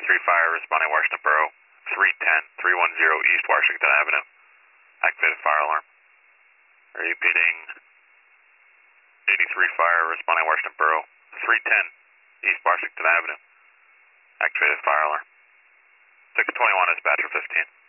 Fire responding Washington Borough, 310-310 East Washington Avenue. Activated fire alarm. Repeating, 83 Fire responding Washington Borough, 310 East Washington Avenue. Activated fire alarm. 621 dispatcher 15.